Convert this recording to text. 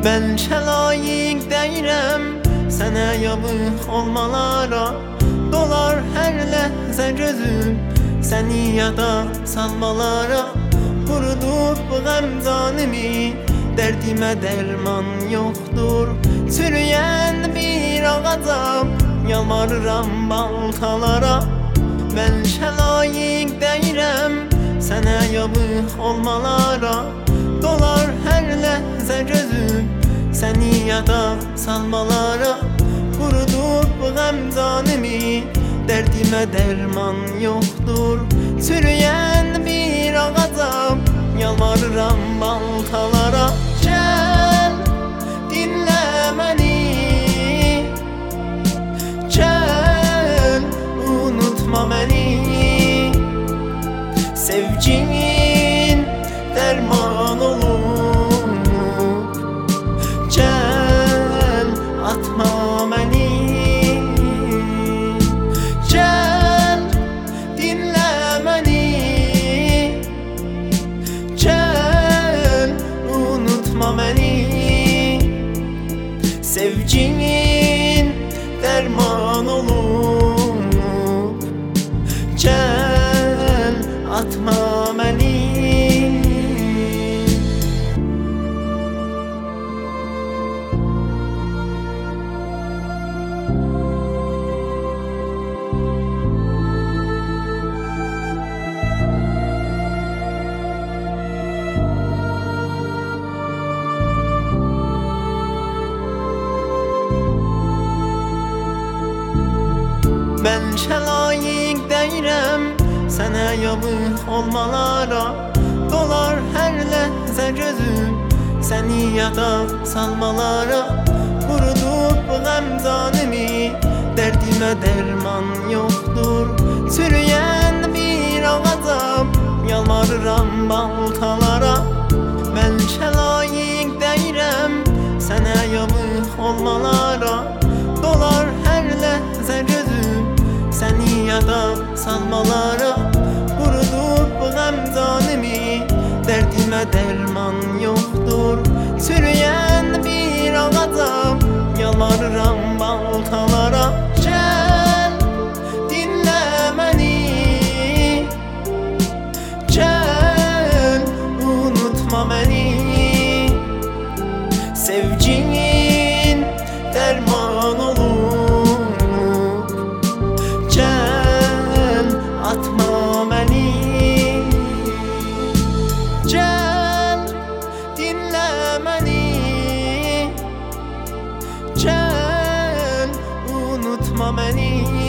Bəlkə layiq deyirəm sənə yavıq olmalara. Dolar hər ləhzə gözüm səni yada salmalara. Qurudub qəmcanımı, dərdimə dərman yoxdur. Çürüyən bir ağacam, yalvarıram baltalara. Bəlkə layiq deyirəm sənə yavıq olmalara. Dolar hər ləhzə gözüm səni yada salmalara. Qurudub qəmcanımı, dərdimə dərman yoxdur. Çürüyən bir ağacam, yalvarıram baltalara. Gəl, dinlə məni, gəl, unutma məni. Sevgin dərman olur, gəl, atma məni. Gəl, dinlə məni, gəl, unutma məni. Sevgin dərman olur, gəl, atma məni. Bəlkə layiq deyirəm sənə yavıq olmalara. Dolar hər ləhzə gözüm səni yada salmalara. Qurudub qəmcanımı, dərdimə dərman yoxdur. Çürüyən bir ağacam, yalvarıram baltalara. Bəlkə layiq deyirəm sənə yavıq olmalara. Dolar hər ləhzə gözüm səni yada salmalara. Qurudub qəmcanımı, dərdimə dərman yoxdur. Çürüyən bir ağacam, yalvarıram baltalara. Gəl, dinlə məni, gəl, unutma məni. Sevgin dərman olur, gəl, atma məni. Gəl, dinlə məni, gəl, unutma məni.